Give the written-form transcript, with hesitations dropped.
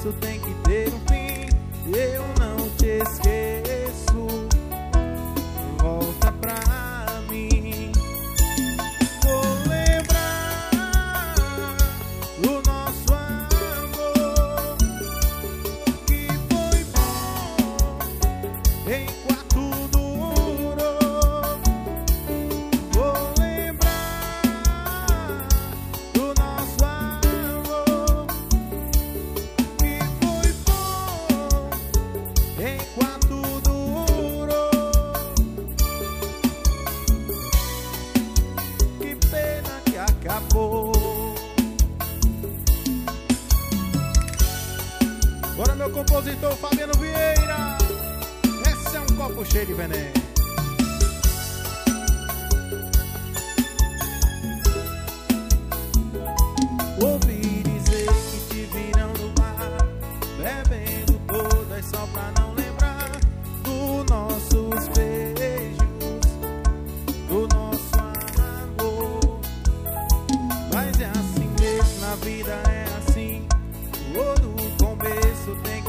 começo tem que ter um fim. Eu não te esqueço, volta pra mim. Vou lembrar do nosso amor, que foi bom enquanto durou. Vou lembrar do nosso amor, que foi bom enquanto durou. Que pena que acabou. Bora, meu compositor Fabiano Vieira, esse é um copo cheio de veneno. Ouvi dizer que te viram no bar, bebendo todas só pra não lembrar dos nossos beijos, do nosso amor. Mas é assim mesmo, na vida é assim, todo começo tem